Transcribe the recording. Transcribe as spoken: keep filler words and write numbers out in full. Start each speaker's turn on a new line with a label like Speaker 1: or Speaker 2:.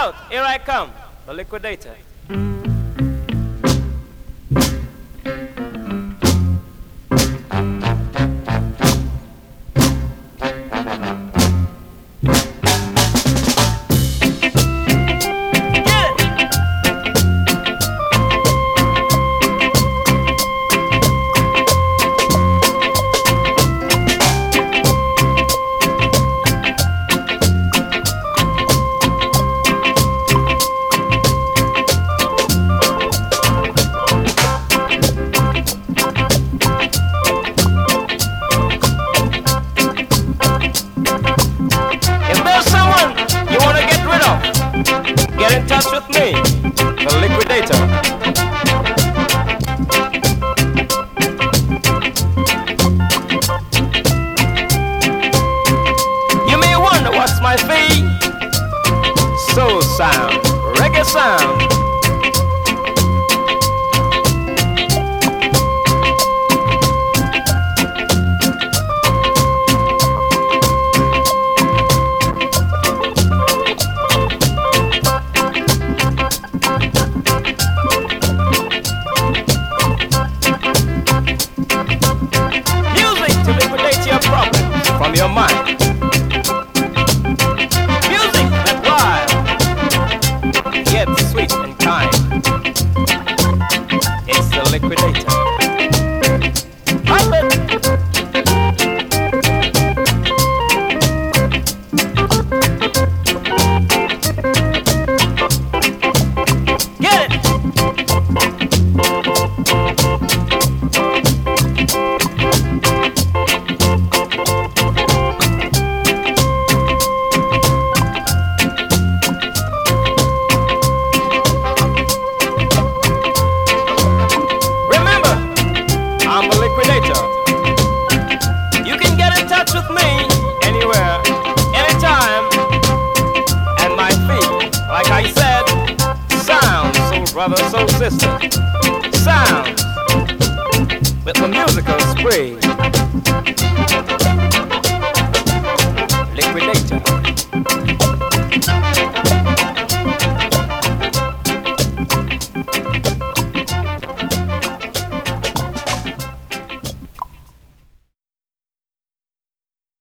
Speaker 1: out, here I come, the liquidator. Get in touch with me, the liquidator. You may wonder what's my fee? Soul sound, reggae sound. From your mind. Music that wild, yet sweet and kind. It's the liquidator. Pop it. Get it. I'm a liquidator. You can get in touch with me anywhere, anytime. And my feet, like I said, sounds, soul brother, soul sister. Sounds with the musical spree.